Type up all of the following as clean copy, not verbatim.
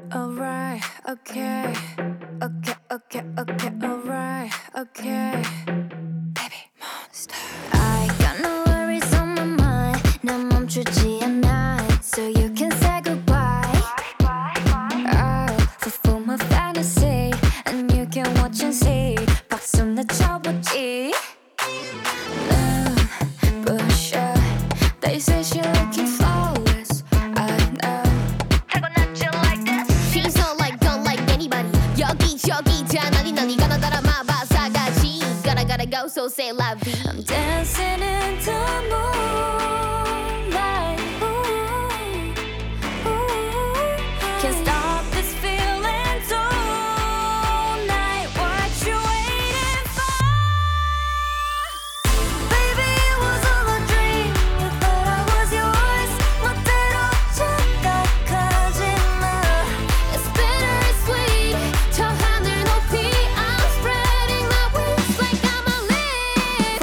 Alright, okay, okay, okay, okay, alright, okay. Baby monster. I got no worries on my mind. 난 멈추지 않아. So you can say goodbye. I'll fulfill my fantasy, and you can watch and see. 박수나 쳐보지. 눈부셔. They say she looking flawless. I know. 여기저기잖아 넌 이거나 따라마봐 사가지 gotta go so say la vie I'm dancing in the moonlight. Ooh, ooh. Can't stop this feeling tonight. What you waiting for? Baby, it was all a dream. You thought I was yours. 멋대로 착각하지 마. It's bittersweet 저 하늘 높이 I'm spreading my wings like I'm a leaf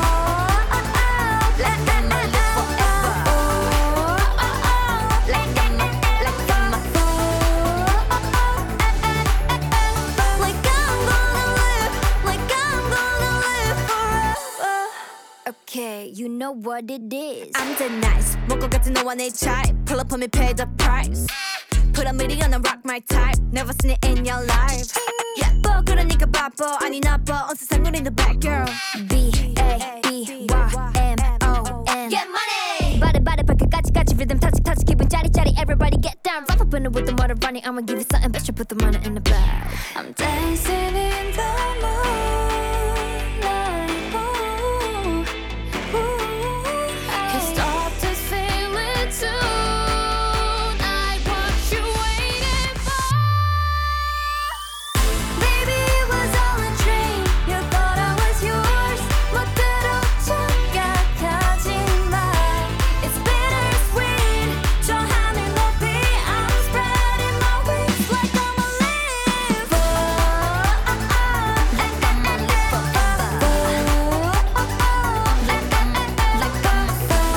Like I'm a live forever. Like I'm a forever. Okay, you know what it is I'm the nice 먹고 같은 너와 내 type. Pull up on me, pay the price. Put a million on rock my type. Never seen it in your life. 예뻐 그러니까 바빠 아니 나빠 온 세상 우린 the bad girl. B-A-B-Y-M-O-N Get money 바래 발끝까지 rhythm touch 기분 짜릿짜릿 everybody get down. Wrap up in it with the motor running. I'ma give you something better. Put the money in the bag. I'm dancing in the moonlight. Ooh, ooh. Can't stop this feeling tonight. What you waiting for? Baby, it was all a dream. You thought I was yours. 멋대로 착각하지 마. It's bittersweet. 저 하늘 높이 I'm spreading my wings like I'm a leaf. Like I'm a live forever. Like I'm a like I'm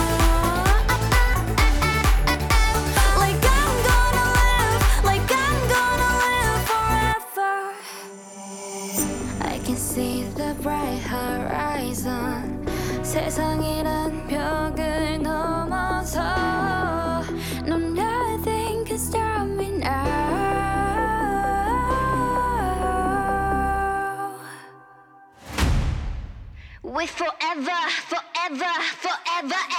gonna live forever. I can see the bright horizon. 세상이란 벽을 넘어서 No, nothing can stop me now. We forever, forever, forever